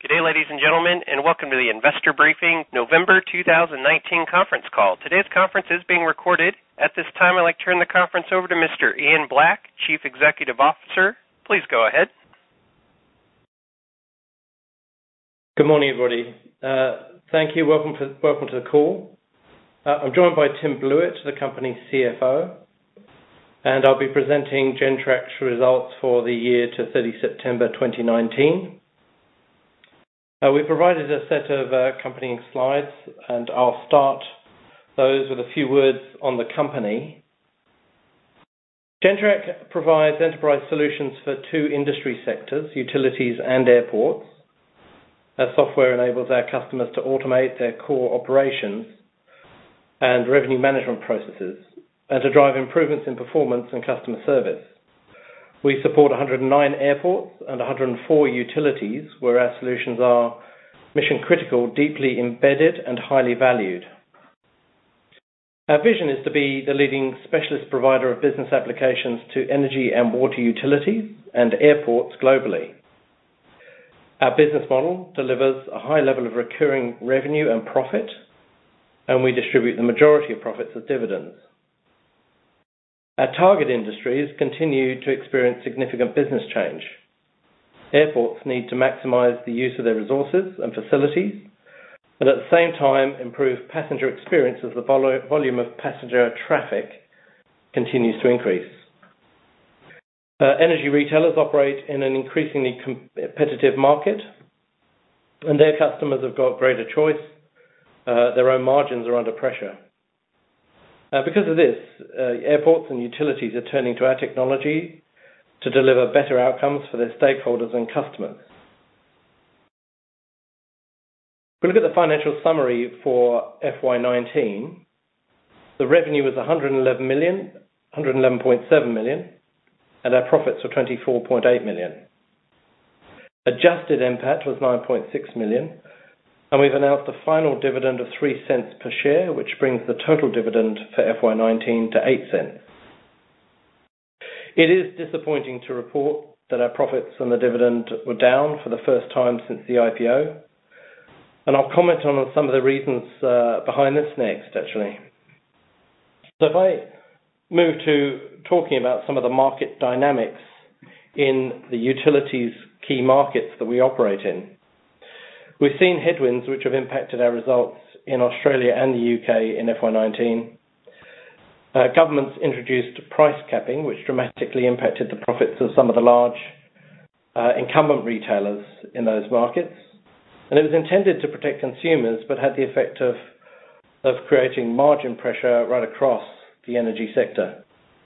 Good day, ladies and gentlemen, and welcome to the Investor Briefing November 2019 conference call. Today's conference is being recorded. At this time, I'd like to turn the conference over to Mr. Ian Black, Chief Executive Officer. Please go ahead. Good morning, everybody. Thank you. Welcome to the call. I'm joined by Tim Blewett, the company's CFO, and I'll be presenting Gentrack's results for the year to 30 September 2019. We provided a set of accompanying slides, and I'll start those with a few words on the company. Gentrack provides enterprise solutions for two industry sectors, utilities and airports. Our software enables our customers to automate their core operations and revenue management processes, and to drive improvements in performance and customer service. We support 109 airports and 104 utilities where our solutions are mission critical, deeply embedded and highly valued. Our vision is to be the leading specialist provider of business applications to energy and water utilities and airports globally. Our business model delivers a high level of recurring revenue and profit, and we distribute the majority of profits as dividends. Our target industries continue to experience significant business change. Airports need to maximize the use of their resources and facilities, and at the same time improve passenger experience as the volume of passenger traffic continues to increase. Energy retailers operate in an increasingly competitive market, and their customers have got greater choice. Their own margins are under pressure. Because of this, airports and utilities are turning to our technology to deliver better outcomes for their stakeholders and customers. If we look at the financial summary for FY19, the revenue was 111.7 million, and our profits were 24.8 million. Adjusted NPAT was 9.6 million, and we've announced a final dividend of 3 cents per share, which brings the total dividend for FY19 to 8 cents. It is disappointing to report that our profits and the dividend were down for the first time since the IPO, and I'll comment on some of the reasons behind this next, actually. So if I move to talking about some of the market dynamics in the utilities key markets that we operate in, we've seen headwinds which have impacted our results in Australia and the UK in FY19. Governments introduced price capping, which dramatically impacted the profits of some of the large incumbent retailers in those markets. And it was intended to protect consumers, but had the effect of creating margin pressure right across the energy sector.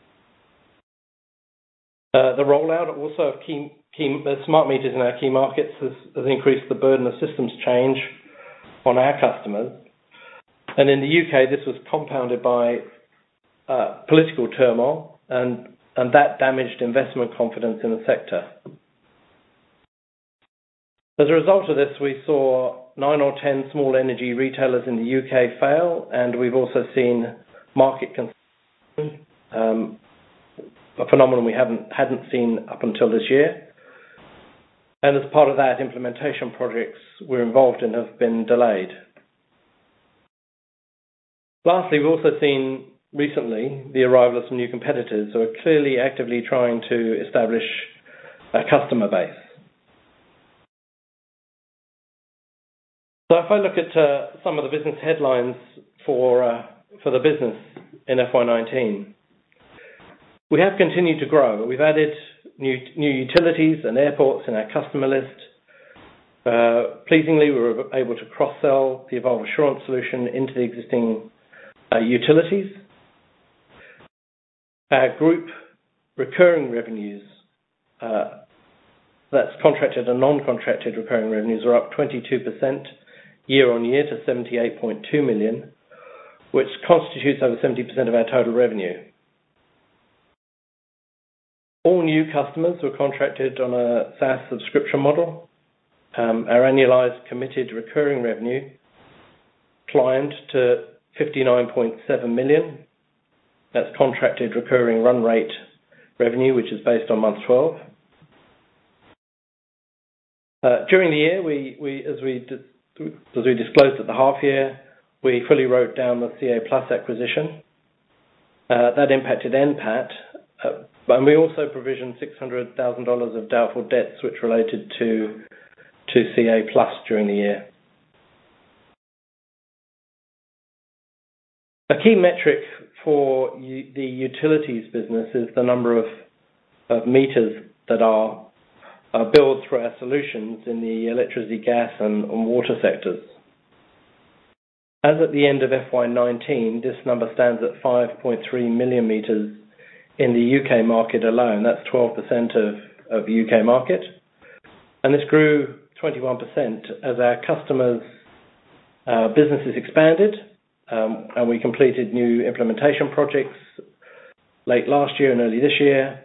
The rollout also of key smart meters in our key markets has increased the burden of systems change on our customers. And in the UK, this was compounded by political turmoil, and that damaged investment confidence in the sector. As a result of this, we saw 9 or 10 small energy retailers in the UK fail, and we've also seen market consolidation, a phenomenon we hadn't seen up until this year. And as part of that, implementation projects we're involved in have been delayed. Lastly, we've also seen recently the arrival of some new competitors who are clearly actively trying to establish a customer base. So if I look at some of the business headlines for the business in FY19, we have continued to grow. We've added new utilities and airports in our customer list. Pleasingly, we were able to cross-sell the Evolve Assurance solution into the existing utilities. Our group recurring revenues, that's contracted and non-contracted recurring revenues, are up 22% year on year to 78.2 million, which constitutes over 70% of our total revenue. All new customers were contracted on a SaaS subscription model. Our annualized committed recurring revenue climbed to 59.7 million. That's contracted recurring run rate revenue, which is based on month 12. During the year, as we disclosed at the half year, we fully wrote down the CA Plus acquisition. That impacted NPAT, and we also provisioned $600,000 of doubtful debts which related to CA Plus during the year. A key metric for the utilities business is the number of meters that are billed through our solutions in the electricity, gas and water sectors. As at the end of FY19, this number stands at 5.3 million meters in the UK market alone. That's 12% of UK market. And this grew 21% as our customers' businesses expanded, and we completed new implementation projects late last year and early this year,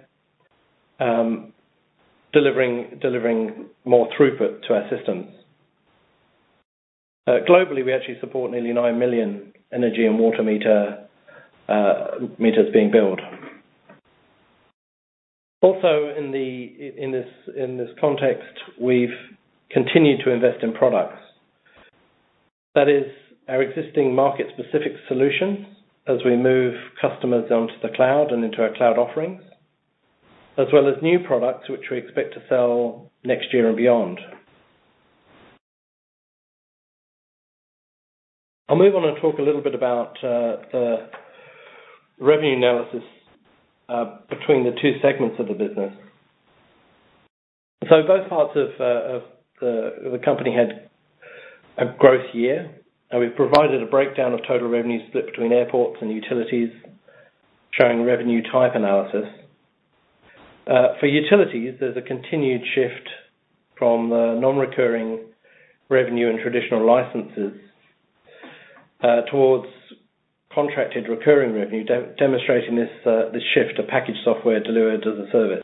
delivering more throughput to our systems. Globally, we actually support nearly 9 million energy and water meters being billed. Also, in this context, we've continued to invest in products. That is, our existing market-specific solutions as we move customers onto the cloud and into our cloud offerings, as well as new products which we expect to sell next year and beyond. I'll move on and talk a little bit about the revenue analysis between the two segments of the business. So both parts of the company had a growth year, and we've provided a breakdown of total revenue split between airports and utilities, showing revenue type analysis. For utilities, there's a continued shift from the non-recurring revenue and traditional licenses towards contracted recurring revenue, demonstrating this shift to packaged software delivered as a service.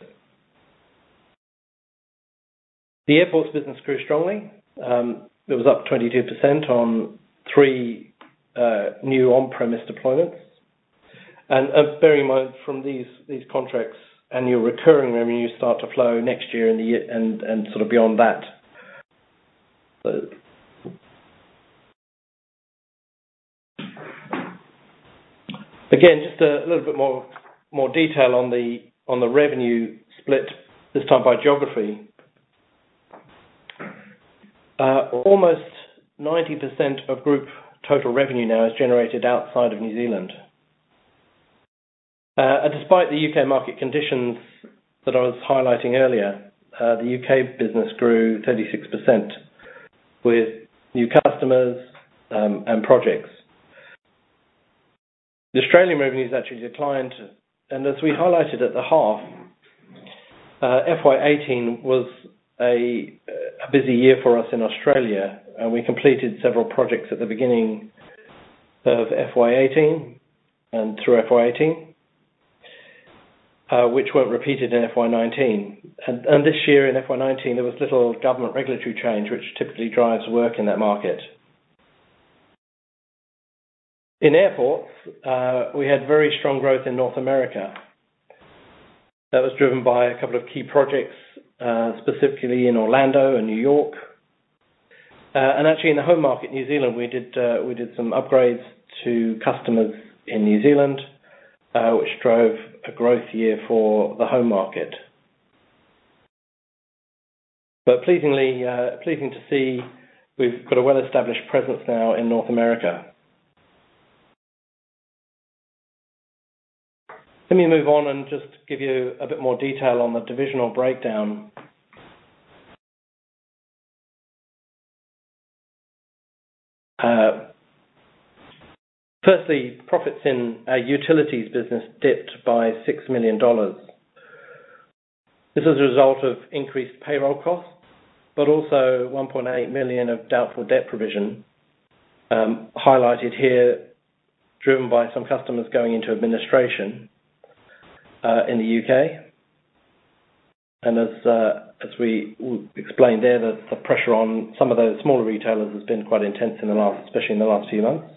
The airports business grew strongly. It was up 22% on 3 new on-premise deployments. And bearing in mind from these contracts, annual recurring revenue start to flow next year and sort of beyond that. So, again, just a little bit more detail on the revenue split, this time by geography. Almost 90% of group total revenue now is generated outside of New Zealand. Despite the UK market conditions that I was highlighting earlier, the UK business grew 36% with new customers and projects. The Australian revenues actually declined, and as we highlighted at the half, FY18 was a busy year for us in Australia, and we completed several projects at the beginning of FY18 and through FY18, which weren't repeated in FY19. And this year in FY19, there was little government regulatory change, which typically drives work in that market. In airports, we had very strong growth in North America. That was driven by a couple of key projects, specifically in Orlando and New York. And actually in the home market, New Zealand, we did some upgrades to customers in New Zealand, which drove a growth year for the home market. But pleasing to see we've got a well-established presence now in North America. Let me move on and just give you a bit more detail on the divisional breakdown. Firstly, profits in our utilities business dipped by $6 million. This is a result of increased payroll costs, but also $1.8 million of doubtful debt provision, highlighted here, driven by some customers going into administration in the UK. And as we explained there, the pressure on some of those smaller retailers has been quite intense especially in the last few months.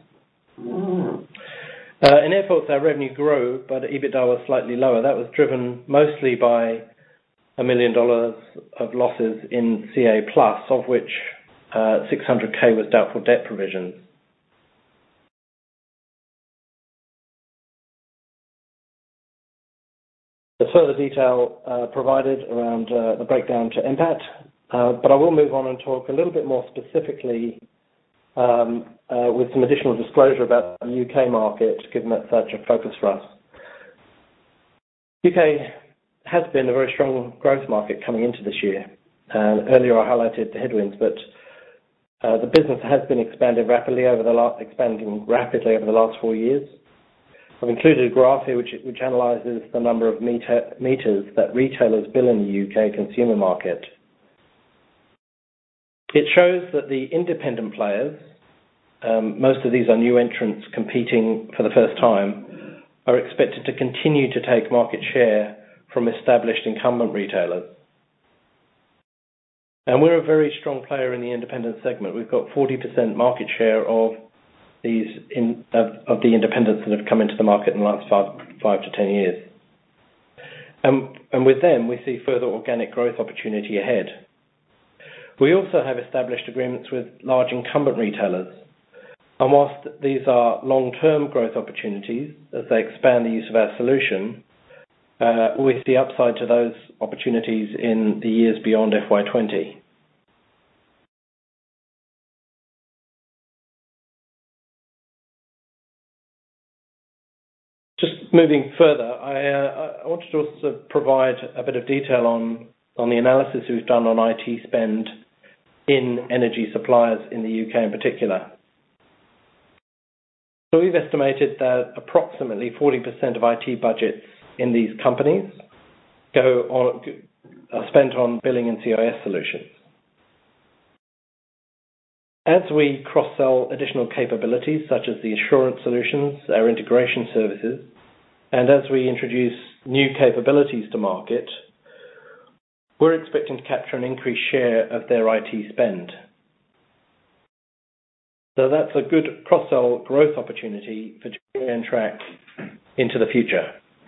In airports, our revenue grew, but EBITDA was slightly lower. That was driven mostly by $1 million of losses in CA+, of which $600K was doubtful debt provisions. There's further detail provided around the breakdown to NPAT, but I will move on and talk a little bit more specifically with some additional disclosure about the UK market, given that's such a focus for us. UK has been a very strong growth market coming into this year. Earlier I highlighted the headwinds, but the business has been expanding rapidly over the last 4 years. I've included a graph here which analyses the number of meters that retailers bill in the UK consumer market. It shows that the independent players, most of these are new entrants competing for the first time, are expected to continue to take market share from established incumbent retailers. And we're a very strong player in the independent segment. We've got 40% market share of the independents that have come into the market in the last 5 to 10 years. And with them, we see further organic growth opportunity ahead. We also have established agreements with large incumbent retailers. And whilst these are long-term growth opportunities, as they expand the use of our solution, we see upside to those opportunities in the years beyond FY20. Just moving further, I wanted to also provide a bit of detail on the analysis we've done on IT spend in energy suppliers in the UK in particular. So we've estimated that approximately 40% of IT budgets in these companies are spent on billing and CIS solutions. As we cross-sell additional capabilities such as the assurance solutions, our integration services, and as we introduce new capabilities to market, we're expecting to capture an increased share of their IT spend. So that's a good cross-sell growth opportunity for Gentrack into the future.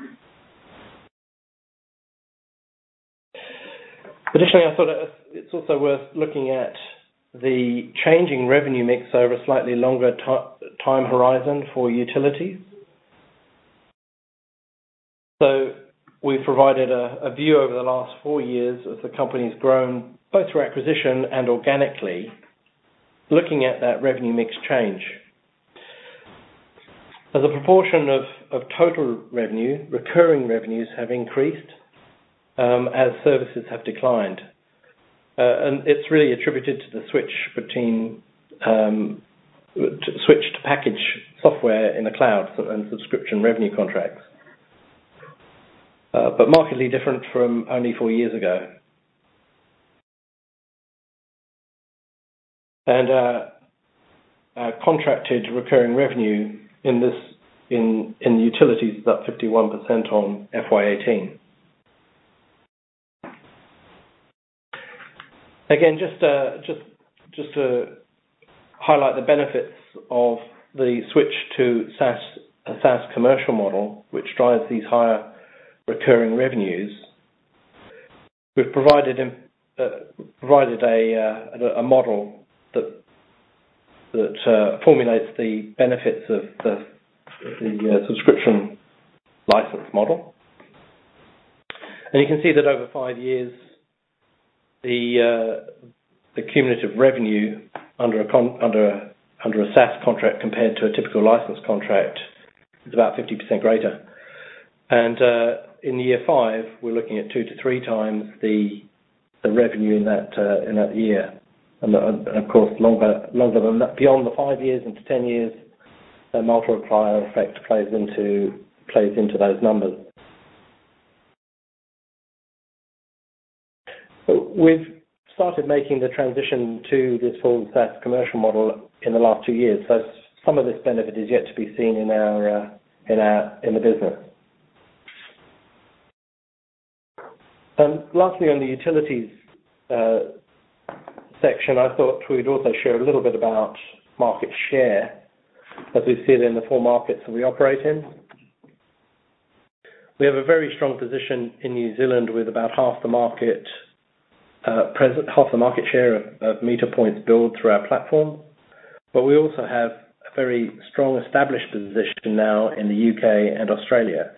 Additionally, I thought it's also worth looking at the changing revenue mix over a slightly longer time horizon for utilities. So we've provided a view over the last 4 years as the company's grown both through acquisition and organically, looking at that revenue mix change. As a proportion of total revenue, recurring revenues have increased as services have declined. And it's really attributed to the switch to package software in the cloud and subscription revenue contracts. But markedly different from only 4 years ago. And our contracted recurring revenue in utilities is up 51% on FY18. Again, just to highlight the benefits of the switch to a SaaS commercial model, which drives these higher recurring revenues, we've provided a model that formulates the benefits of the subscription license model. And you can see that over 5 years, the cumulative revenue under a SaaS contract compared to a typical license contract is about 50% greater. And in year 5, we're looking at 2 to 3 times the revenue in that year. And of course, longer than that, beyond the 5 years into 10 years, the multiplier effect plays into those numbers. We've started making the transition to this full SaaS commercial model in the last 2 years, so some of this benefit is yet to be seen in the business. And lastly, on the utilities section, I thought we'd also share a little bit about market share as we see it in the 4 markets that we operate in. We have a very strong position in New Zealand with about half the market share of meter points billed through our platform. But we also have a very strong established position now in the UK and Australia.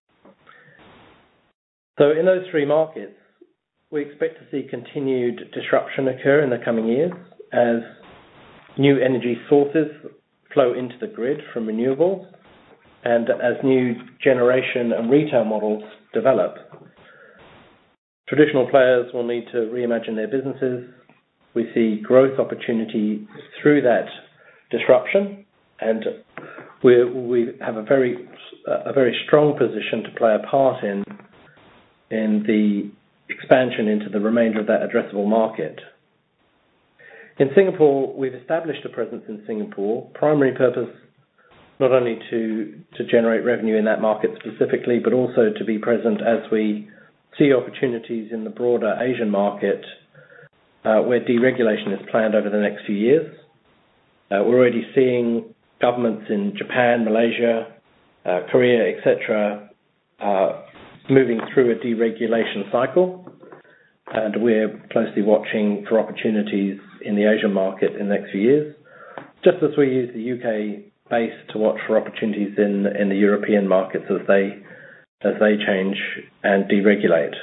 So in those three markets, we expect to see continued disruption occur in the coming years as new energy sources flow into the grid from renewables and as new generation and retail models develop. Traditional players will need to reimagine their businesses. We see growth opportunity through that disruption, and we have a very strong position to play a part in the expansion into the remainder of that addressable market. In Singapore, we've established a presence in Singapore, primary purpose not only to generate revenue in that market specifically, but also to be present as we see opportunities in the broader Asian market where deregulation is planned over the next few years. We're already seeing governments in Japan, Malaysia, Korea, etc., moving through a deregulation cycle, and we're closely watching for opportunities in the Asian market in the next few years, just as we use the UK base to watch for opportunities in the European markets as they change and deregulate.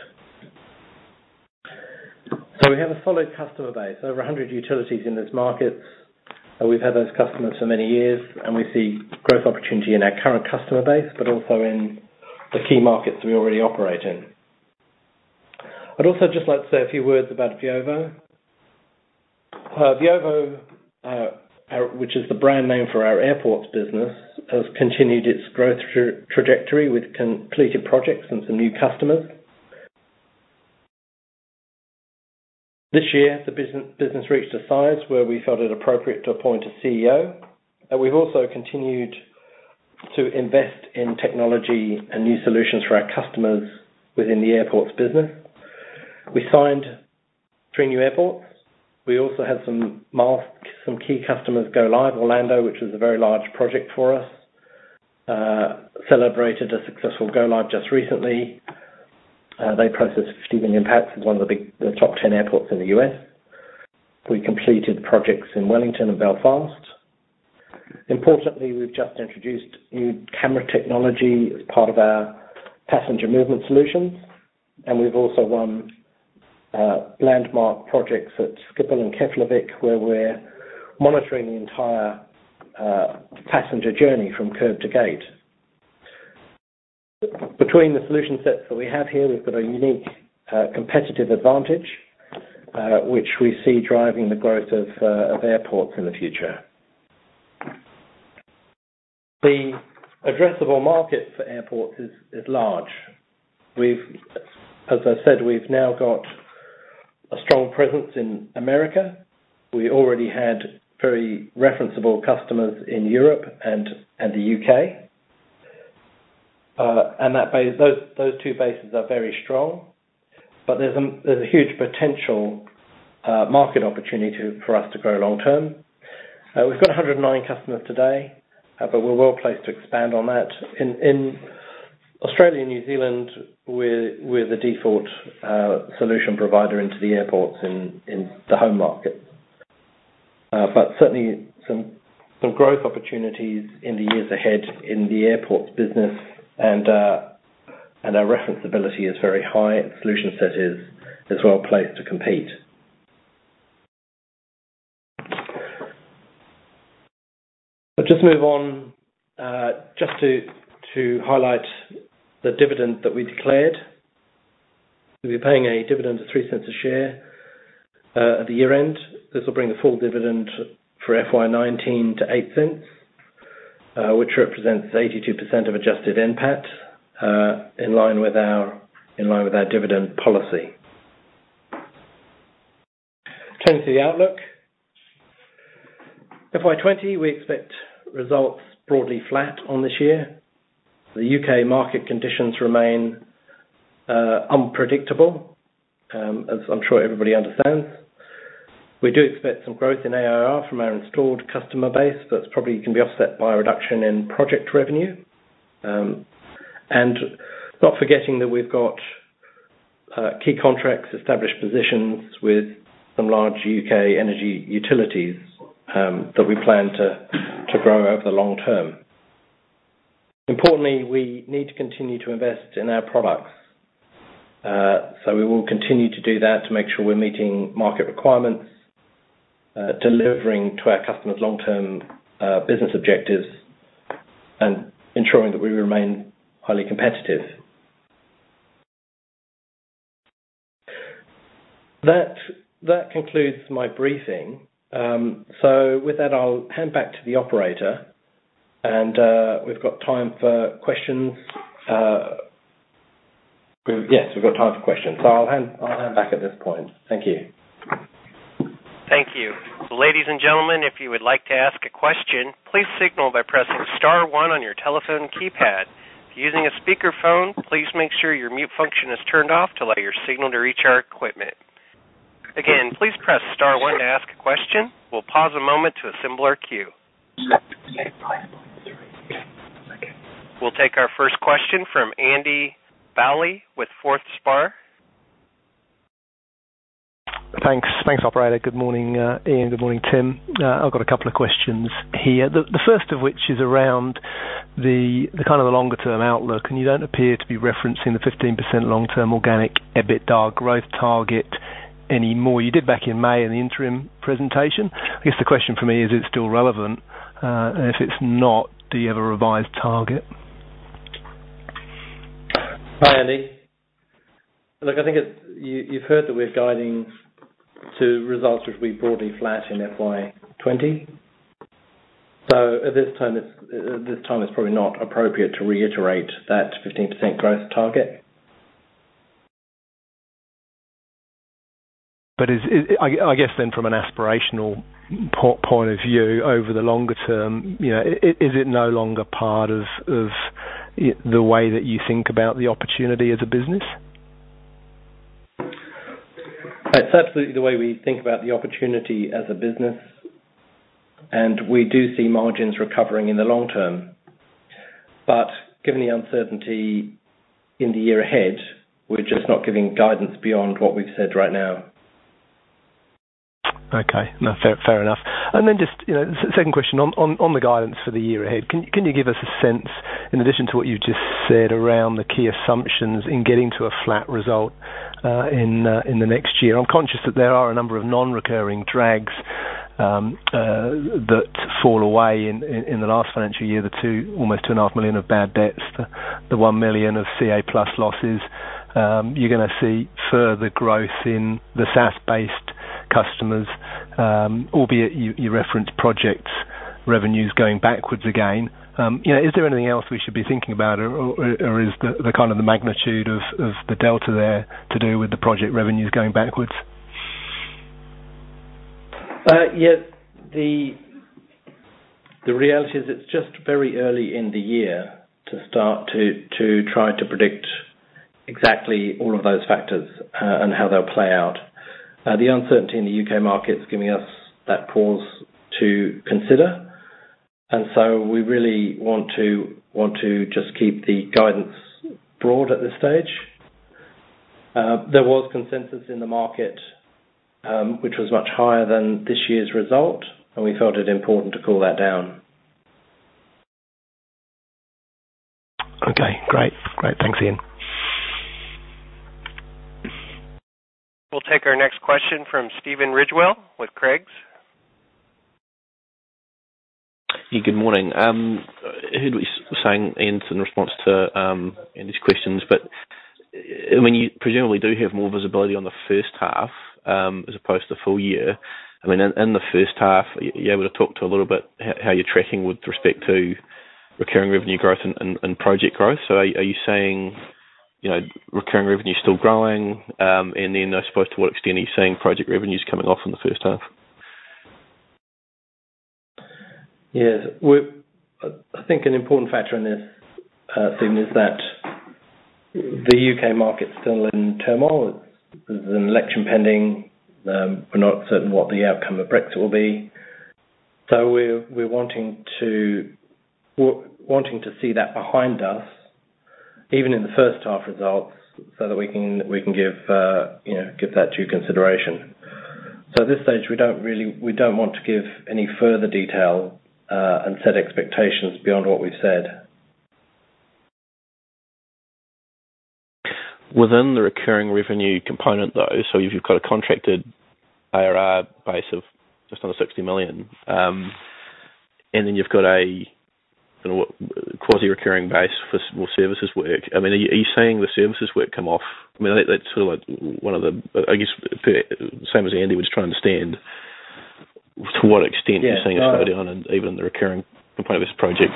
So we have a solid customer base, over 100 utilities in those markets. We've had those customers for many years, and we see growth opportunity in our current customer base, but also in the key markets we already operate in. I'd also just like to say a few words about Veovo. Veovo, which is the brand name for our airports business, has continued its growth trajectory with completed projects and some new customers. This year, the business reached a size where we felt it appropriate to appoint a CEO. We've also continued to invest in technology and new solutions for our customers within the airports business. We signed 3 new airports. We also had some key customers go live. Orlando, which was a very large project for us, celebrated a successful go live just recently. They processed 50 million packs as one of the top 10 airports in the US. We completed projects in Wellington and Belfast. Importantly, we've just introduced new camera technology as part of our passenger movement solutions, and we've also won landmark projects at Schiphol and Keflavik, where we're monitoring the entire passenger journey from curb to gate. Between the solution sets that we have here, we've got a unique competitive advantage, which we see driving the growth of airports in the future. The addressable market for airports is large. As I said, we've now got a strong presence in America. We already had very referenceable customers in Europe and the UK. And those two bases are very strong, but there's a huge potential market opportunity for us to grow long term. We've got 109 customers today, but we're well placed to expand on that. In Australia and New Zealand, we're the default solution provider into the airports in the home market. But certainly some growth opportunities in the years ahead in the airports business, and our reference ability is very high. The solution set is well placed to compete. But just move on, just to highlight the dividend that we declared. We'll be paying a dividend of 3 cents a share at the year end. This will bring the full dividend for FY19 to 8 cents, which represents 82% of adjusted NPAT, in line with our dividend policy. Turning to the outlook, FY20 we expect results broadly flat on this year. The UK market conditions remain unpredictable, as I'm sure everybody understands. We do expect some growth in ARR from our installed customer base, but probably can be offset by a reduction in project revenue. And Not forgetting that we've got key contracts, established positions with some large UK energy utilities that we plan to grow over the long term. Importantly, we need to continue to invest in our products. So we will continue to do that to make sure we're meeting market requirements, delivering to our customers long-term business objectives, and ensuring that we remain highly competitive. That concludes my briefing. So with that, I'll hand back to the operator, and we've got time for questions. Yes, we've got time for questions. So I'll hand back at this point. Thank you. Thank you. Ladies and gentlemen, if you would like to ask a question, please signal by pressing *1 on your telephone keypad. If you're using a speakerphone, please make sure your mute function is turned off to allow your signal to reach our equipment. Again, please press *1 to ask a question. We'll pause a moment to assemble our queue. We'll take our first question from Andy Bowley with Forth Spar. Thanks, operator. Good morning, Ian. Good morning, Tim. I've got a couple of questions here. The first of which is around the kind of the longer-term outlook, and you don't appear to be referencing the 15% long-term organic EBITDA growth target anymore. You did back in May in the interim presentation. I guess the question for me is it still relevant? And if it's not, do you have a revised target? Hi, Andy. Look, I think you've heard that we're guiding to results which will be broadly flat in FY20. So at this time, it's probably not appropriate to reiterate that 15% growth target. But I guess then, from an aspirational point of view, over the longer term, is it no longer part of the way that you think about the opportunity as a business? It's absolutely the way we think about the opportunity as a business, and we do see margins recovering in the long term. But given the uncertainty in the year ahead, we're just not giving guidance beyond what we've said right now. Okay, no, fair enough. And then just, second question on the guidance for the year ahead. Can you give us a sense, in addition to what you just said, around the key assumptions in getting to a flat result in the next year? I'm conscious that there are a number of non-recurring drags that fall away in the last financial year. Almost 2.5 million of bad debts, the 1 million of CA Plus losses. You're going to see further growth in the SaaS-based customers, albeit you referenced projects revenues going backwards again. Is there anything else we should be thinking about, or is the kind of the magnitude of the delta there to do with the project revenues going backwards? The reality is it's just very early in the year to start to try to predict exactly all of those factors and how they'll play out. The uncertainty in the UK market is giving us that pause to consider, and so we really want to just keep the guidance broad at this stage. There was consensus in the market, which was much higher than this year's result, and we felt it important to cool that down. Okay, great. Thanks, Ian. We'll take our next question from Stephen Ridgewell with Craigs. Yeah, good morning. I heard what you were saying, Ian, in response to Andy's questions, but I mean, you presumably do have more visibility on the first half as opposed to the full year. I mean, in the first half, are you able to talk to a little bit how you're tracking with respect to recurring revenue growth and project growth? So are you saying, recurring revenue still growing, and then I suppose to what extent are you seeing project revenues coming off in the first half? Yes, I think an important factor in this, Stephen, is that the UK market's still in turmoil. There's an election pending. We're not certain what the outcome of Brexit will be. So we're wanting to see that behind us even in the first half results, so that we can give that due consideration. So at this stage, we don't want to give any further detail and set expectations beyond what we've said. Within the recurring revenue component, though, so if you've got a contracted ARR base of just under 60 million, and then you've got a quasi-recurring base for more services work. I mean, are you seeing the services work come off? I mean, that's sort of like one of the, I guess, same as Andy was trying to understand, to what extent you're seeing a slowdown, and even in the recurring component of this project.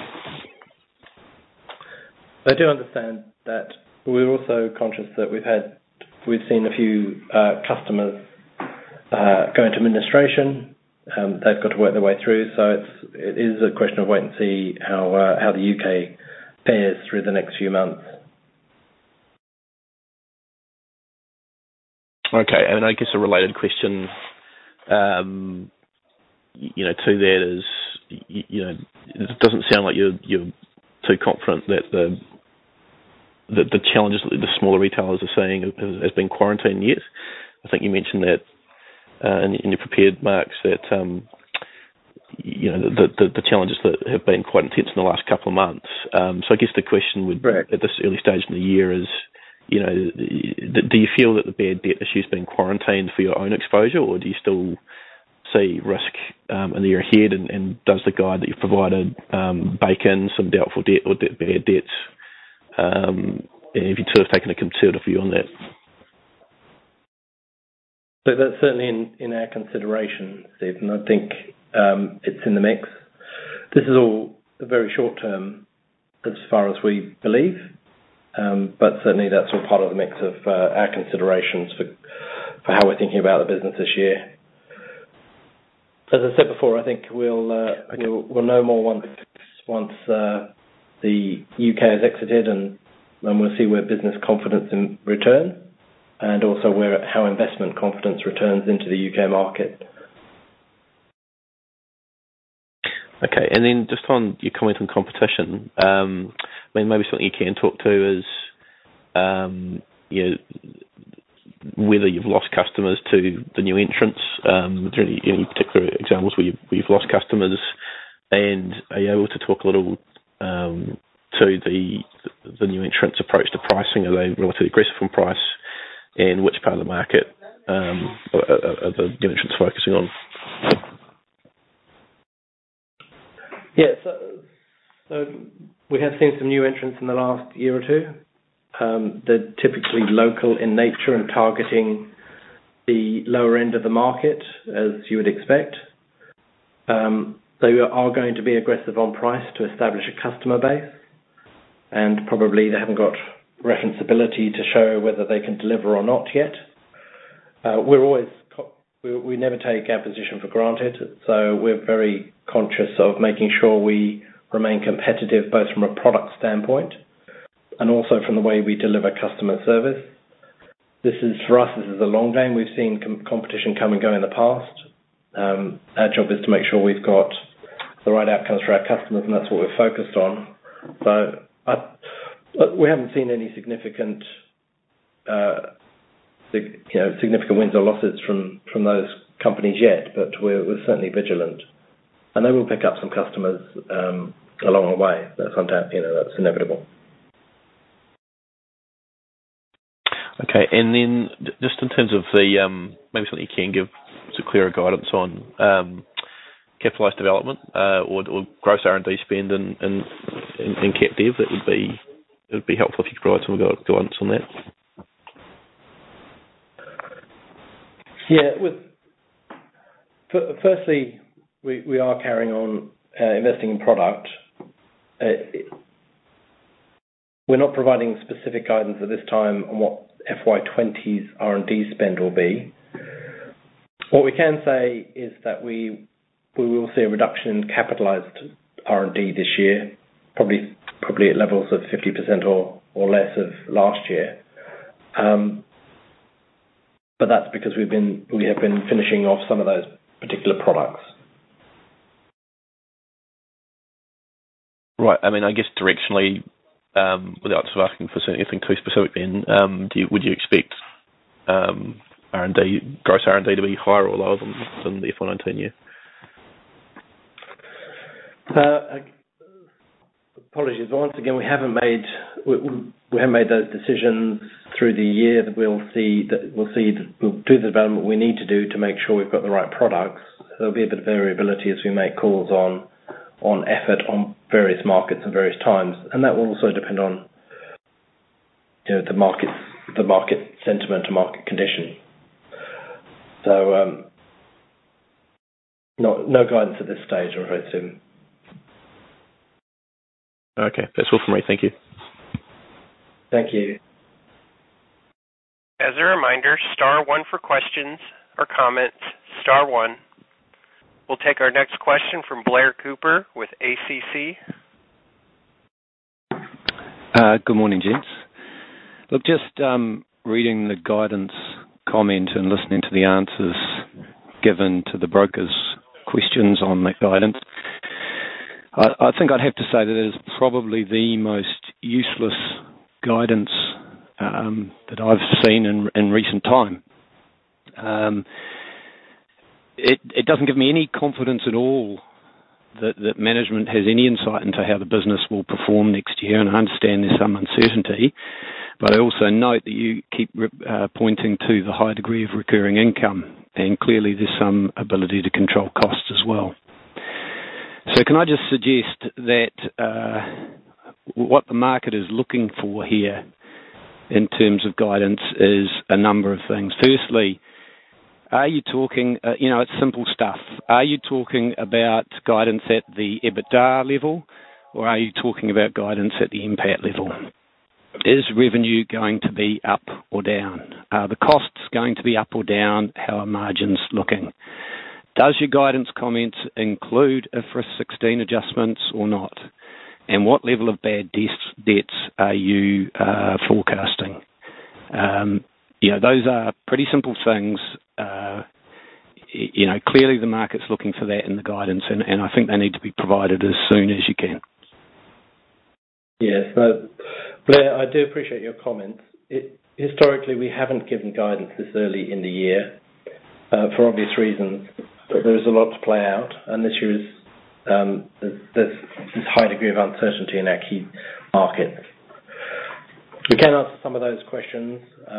I do understand that. We're also conscious that we've seen a few customers go into administration. They've got to work their way through, so it is a question of wait and see how the UK fares through the next few months. Okay, and I guess a related question, to that is, it doesn't sound like you're too confident that the challenges that the smaller retailers are seeing has been quarantined yet. I think you mentioned that in your prepared marks that the challenges that have been quite intense in the last couple of months. So I guess the question would, at this early stage in the year, is, do you feel that the bad debt issue has been quarantined for your own exposure, or do you still see risk in the year ahead? And does the guide that you've provided bake in some doubtful debt or bad debts? And if you'd sort of taken a conservative view on that. So that's certainly in our consideration, Stephen. I think it's in the mix. This is all very short term as far as we believe, but certainly that's all part of the mix of our considerations for how we're thinking about the business this year. As I said before, I think we'll know more once the UK has exited, and we'll see where business confidence returns, and also how investment confidence returns into the UK market. Okay, and then just on your comment on competition, I mean, maybe something you can talk to is whether you've lost customers to the new entrants. Are there any particular examples where you've lost customers? And are you able to talk a little to the new entrants' approach to pricing? Are they relatively aggressive on price? And which part of the market are the new entrants focusing on? Yeah, so we have seen some new entrants in the last year or two. They're typically local in nature and targeting the lower end of the market, as you would expect. They are going to be aggressive on price to establish a customer base, and probably they haven't got referenceability to show whether they can deliver or not yet. We never take our position for granted, so we're very conscious of making sure we remain competitive both from a product standpoint and also from the way we deliver customer service. For us, this is a long game. We've seen competition come and go in the past. Our job is to make sure we've got the right outcomes for our customers, and that's what we're focused on. So we haven't seen any significant wins or losses from those companies yet, but we're certainly vigilant, and they will pick up some customers along the way. That's inevitable. Okay, and then just in terms of the maybe something you can give some clearer guidance on capitalised development or gross R&D spend in cap dev, it would be helpful if you could provide some guidance on that. Yeah, firstly, we are carrying on investing in product. We're not providing specific guidance at this time on what FY20's R&D spend will be. What we can say is that we will see a reduction in capitalised R&D this year, probably at levels of 50% or less of last year. But that's because we have been finishing off some of those particular products. Right. I mean, I guess directionally, without sort of asking for anything too specific, then would you expect gross R&D to be higher or lower than the FY19 year? Apologies. Once again, we haven't made those decisions through the year. That we'll do the development we need to do to make sure we've got the right products. There'll be a bit of variability as we make calls on effort on various markets and various times, and that will also depend on the market sentiment and market condition. So no guidance at this stage, I'm afraid, Tim. Okay, that's all from me. Thank you. Thank you. As a reminder, star one for questions or comments, star one. We'll take our next question from Blair Cooper with ACC. Good morning, gents. Look, just reading the guidance comment and listening to the answers given to the brokers' questions on that guidance, I think I'd have to say that it is probably the most useless guidance that I've seen in recent time. It doesn't give me any confidence at all that management has any insight into how the business will perform next year, and I understand there's some uncertainty, but I also note that you keep pointing to the high degree of recurring income, and clearly there's some ability to control costs as well. So can I just suggest that what the market is looking for here in terms of guidance is a number of things. Firstly, are you talking, it's simple stuff. Are you talking about guidance at the EBITDA level, or are you talking about guidance at the NPAT level? Is revenue going to be up or down? Are the costs going to be up or down? How are margins looking? Does your guidance comments include IFRS 16 adjustments or not? And what level of bad debts are you forecasting? Those are pretty simple things. Clearly the market's looking for that in the guidance, and I think they need to be provided as soon as you can. Yes, Blair, I do appreciate your comments. Historically, we haven't given guidance this early in the year for obvious reasons. But there is a lot to play out, and this year there's this high degree of uncertainty in our key markets. We can answer some of those questions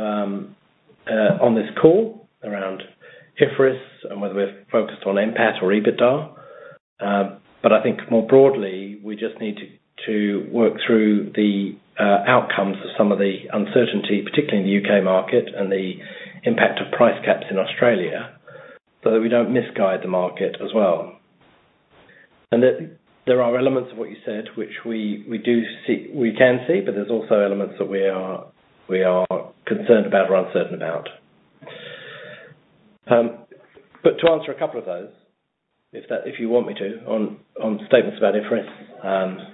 on this call around IFRS and whether we're focused on NPAT or EBITDA. But I think more broadly, we just need to work through the outcomes of some of the uncertainty, particularly in the UK market, and the impact of price caps in Australia, so that we don't misguide the market as well. And that there are elements of what you said which we can see, but there's also elements that we are concerned about or uncertain about. But to answer a couple of those, if you want me to, on statements about IFRS.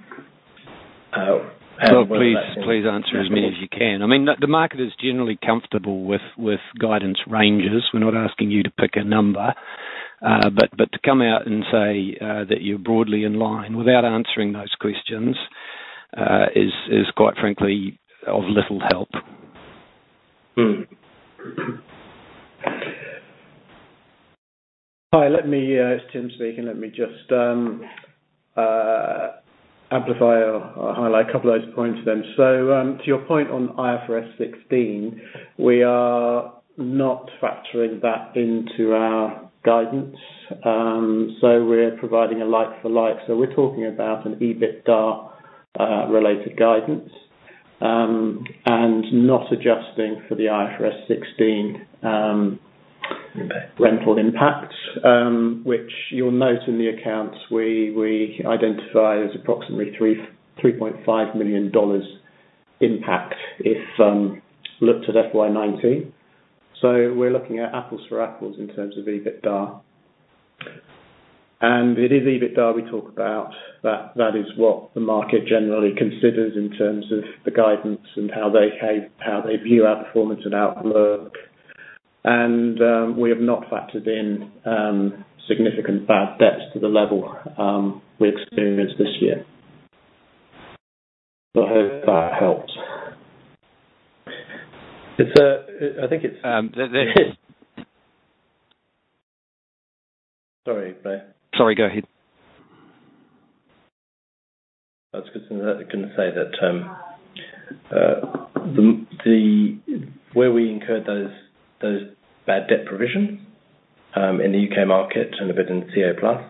Well, please answer as many as you can. I mean, the market is generally comfortable with guidance ranges. We're not asking you to pick a number, but to come out and say that you're broadly in line without answering those questions is quite frankly of little help. Hi, it's Tim speaking. Let me just amplify or highlight a couple of those points then. So to your point on IFRS 16, we are not factoring that into our guidance. So we're providing a like-for-like. So we're talking about an EBITDA related guidance and not adjusting for the IFRS 16 rental impact, which you'll note in the accounts we identify as approximately $3.5 million impact if looked at FY19. So we're looking at apples for apples in terms of EBITDA. And it is EBITDA we talk about. That is what the market generally considers in terms of the guidance and how they view our performance and outlook. And we have not factored in significant bad debts to the level we experienced this year. So I hope that helps. I think it's. Sorry, Ray. Sorry, go ahead. I was going to say that where we incurred those bad debt provisions in the UK market and a bit in CO+,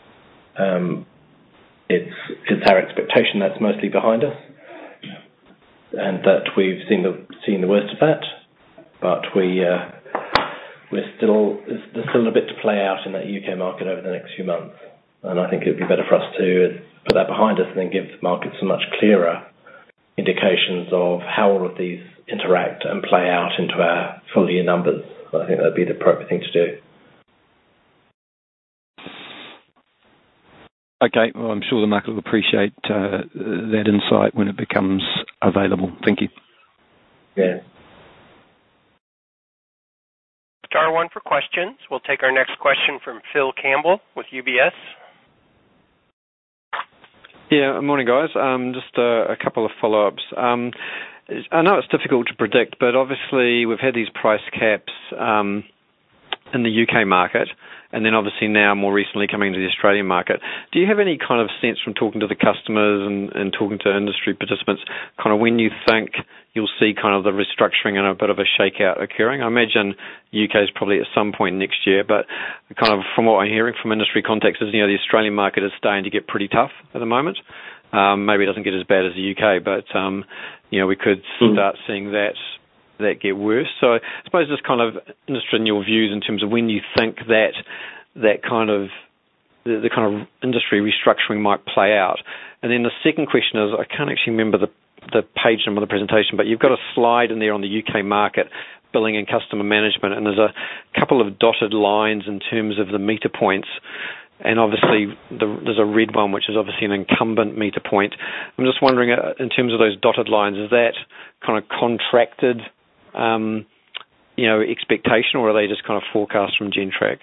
it's our expectation that's mostly behind us, and that we've seen the worst of that. But there's still a bit to play out in that UK market over the next few months, and I think it would be better for us to put that behind us and then give the market some much clearer indications of how all of these interact and play out into our full year numbers. I think that'd be the appropriate thing to do. Okay, well, I'm sure the market will appreciate that insight when it becomes available. Thank you. Yeah. Star one for questions. We'll take our next question from Phil Campbell with UBS. Yeah, morning, guys. Just a couple of follow-ups. I know it's difficult to predict, but obviously we've had these price caps in the UK market, and then obviously now more recently coming into the Australian market. Do you have any kind of sense from talking to the customers and talking to industry participants, kind of when you think you'll see kind of the restructuring and a bit of a shakeout occurring? I imagine UK is probably at some point next year, but kind of from what I'm hearing from industry contacts is, the Australian market is starting to get pretty tough at the moment. Maybe it doesn't get as bad as the UK, but we could start seeing that get worse. So I suppose just kind of interested in your views in terms of when you think that kind of the kind of industry restructuring might play out. And then the second question is, I can't actually remember the page number of the presentation, but you've got a slide in there on the UK market, billing and customer management, and there's a couple of dotted lines in terms of the meter points. And obviously there's a red one, which is obviously an incumbent meter point. I'm just wondering, in terms of those dotted lines, is that kind of contracted expectation, or are they just kind of forecasts from Gentrack?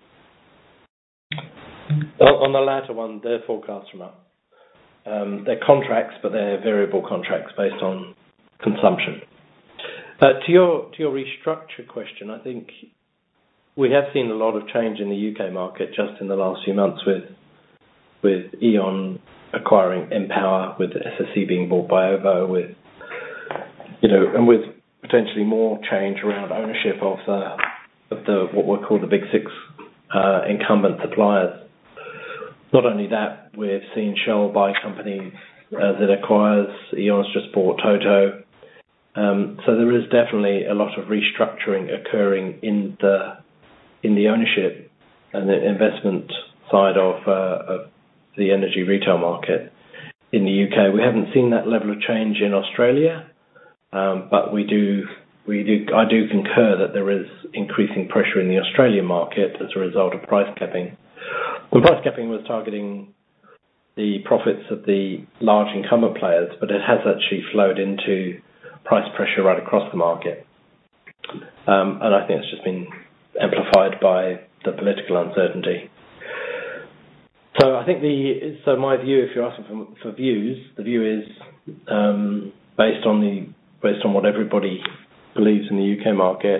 On the latter one, they're forecasts from us. They're contracts, but they're variable contracts based on consumption. To your restructure question, I think we have seen a lot of change in the UK market just in the last few months with E.ON acquiring Empower, with SSE being bought by OVO, and with potentially more change around ownership of the what we'll call the big six incumbent suppliers. Not only that, we've seen Shell buy companies as it acquires. E.ON's just bought Toto. So there is definitely a lot of restructuring occurring in the ownership and the investment side of the energy retail market in the UK. We haven't seen that level of change in Australia, but I do concur that there is increasing pressure in the Australian market as a result of price capping. The price capping was targeting the profits of the large incumbent players, but it has actually flowed into price pressure right across the market. And I think it's just been amplified by the political uncertainty. So I think my view, if you're asking for views, the view is based on what everybody believes in the UK market,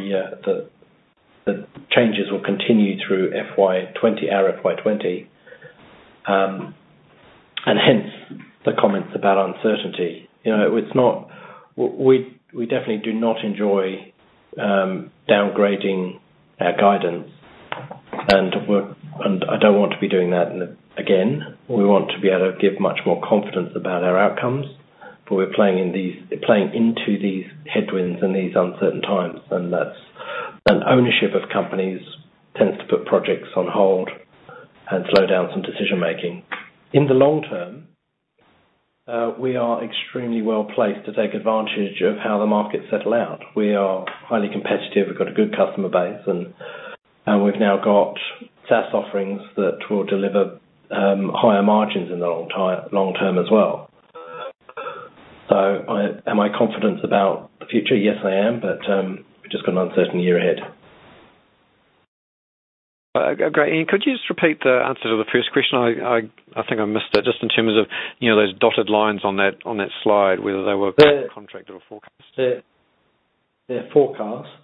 the changes will continue through FY20, our FY20, and hence the comments about uncertainty. It's not. We definitely do not enjoy downgrading our guidance, and I don't want to be doing that again. We want to be able to give much more confidence about our outcomes, but we're playing into these headwinds and these uncertain times, and that's an ownership of companies tends to put projects on hold and slow down some decision making. In the long term, we are extremely well placed to take advantage of how the markets settle out. We are highly competitive. We've got a good customer base, and we've now got SaaS offerings that will deliver higher margins in the long term as well. So am I confident about the future? Yes, I am, but we've just got an uncertain year ahead. Great. Ian, could you just repeat the answer to the first question? I think I missed it, just in terms of those dotted lines on that slide, whether they were contracted or forecast. They're forecast.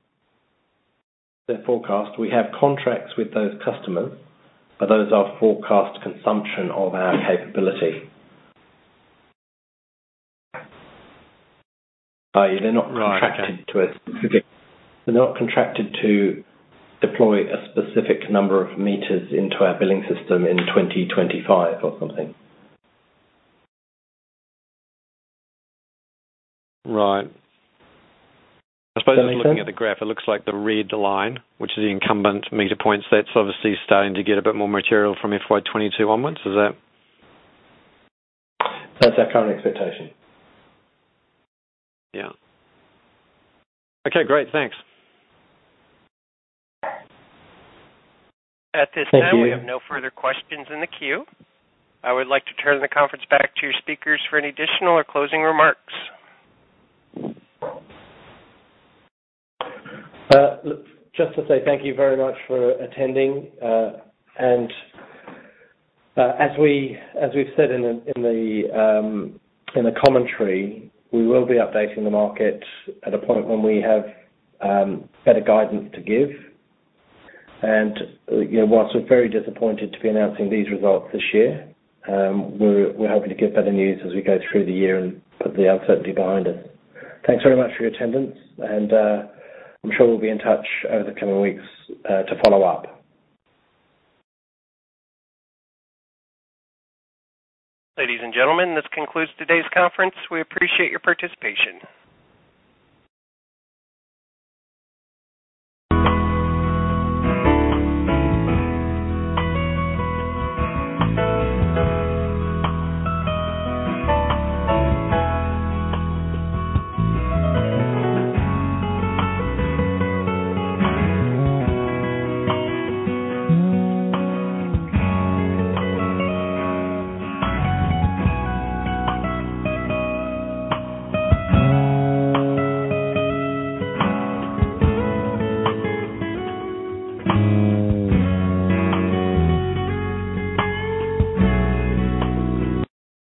We have contracts with those customers, but those are forecast consumption of our capability. They're not contracted to a specific. They're not contracted to deploy a specific number of meters into our billing system in 2025 or something. Right. I suppose just looking at the graph, it looks like the red line, which is the incumbent meter points, that's obviously starting to get a bit more material from FY22 onwards. Is that? That's our current expectation. Yeah. Okay, great. Thanks. At this time, we have no further questions in the queue. I would like to turn the conference back to your speakers for any additional or closing remarks. Just to say thank you very much for attending, and as we've said in the commentary, we will be updating the market at a point when we have better guidance to give. And whilst we're very disappointed to be announcing these results this year, we're hoping to give better news as we go through the year and put the uncertainty behind us. Thanks very much for your attendance, and I'm sure we'll be in touch over the coming weeks to follow up. Ladies and gentlemen, this concludes today's conference. We appreciate your participation.